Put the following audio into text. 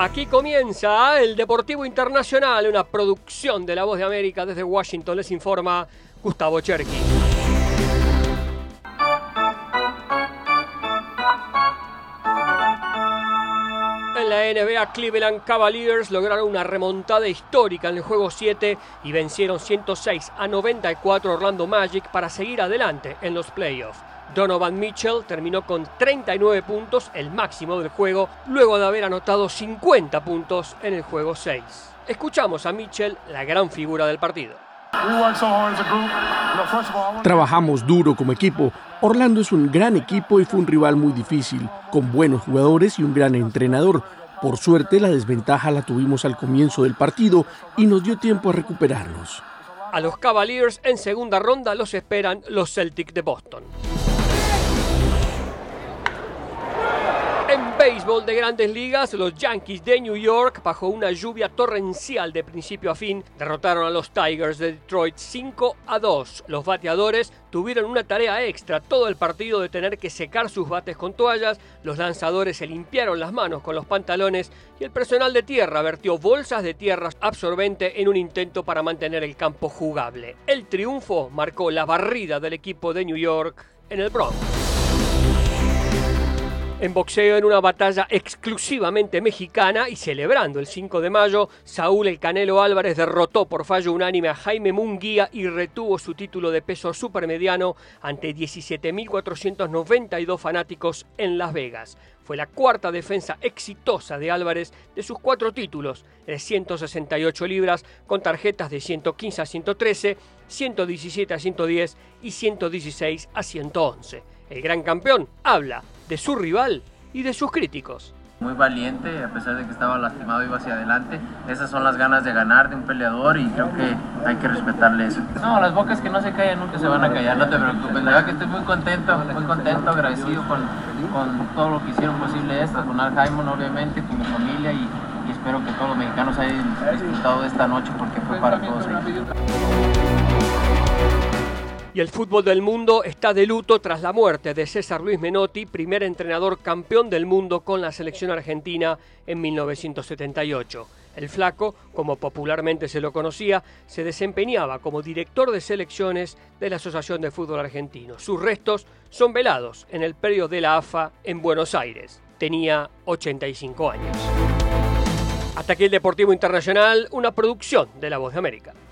Aquí comienza el Deportivo Internacional, una producción de La Voz de América. Desde Washington les informa Gustavo Cherky. En la NBA, Cleveland Cavaliers lograron una remontada histórica en el juego 7 y vencieron 106-94 Orlando Magic para seguir adelante en los playoffs. Donovan Mitchell terminó con 39 puntos, el máximo del juego, luego de haber anotado 50 puntos en el juego 6. Escuchamos a Mitchell, la gran figura del partido. Trabajamos duro como equipo. Orlando es un gran equipo y fue un rival muy difícil, con buenos jugadores y un gran entrenador. Por suerte, la desventaja la tuvimos al comienzo del partido y nos dio tiempo a recuperarnos. A los Cavaliers en segunda ronda los esperan los Celtics de Boston. En béisbol de Grandes Ligas, los Yankees de New York, bajo una lluvia torrencial de principio a fin, derrotaron a los Tigers de Detroit 5-2. Los bateadores tuvieron una tarea extra todo el partido de tener que secar sus bates con toallas, los lanzadores se limpiaron las manos con los pantalones y el personal de tierra vertió bolsas de tierra absorbente en un intento para mantener el campo jugable. El triunfo marcó la barrida del equipo de New York en el Bronx. En boxeo, en una batalla exclusivamente mexicana y celebrando el 5 de mayo, Saúl El Canelo Álvarez derrotó por fallo unánime a Jaime Munguía y retuvo su título de peso supermediano ante 17.492 fanáticos en Las Vegas. Fue la cuarta defensa exitosa de Álvarez de sus 4 títulos, de 168 libras, con tarjetas de 115 a 113, 117 a 110 y 116 a 111. El gran campeón habla de su rival y de sus críticos. Muy valiente, a pesar de que estaba lastimado, iba hacia adelante. Esas son las ganas de ganar de un peleador y creo que hay que respetarle eso. No, las bocas que no se callan nunca se van a callar, no te preocupes. La verdad que estoy muy contento, agradecido con todo lo que hicieron posible esto, con Al Haymon obviamente, con mi familia y espero que todos los mexicanos hayan disfrutado de esta noche porque fue para todos ellos. Y el fútbol del mundo está de luto tras la muerte de César Luis Menotti, primer entrenador campeón del mundo con la selección argentina en 1978. El Flaco, como popularmente se lo conocía, se desempeñaba como director de selecciones de la Asociación de Fútbol Argentino. Sus restos son velados en el predio de la AFA en Buenos Aires. Tenía 85 años. Hasta aquí el Deportivo Internacional, una producción de La Voz de América.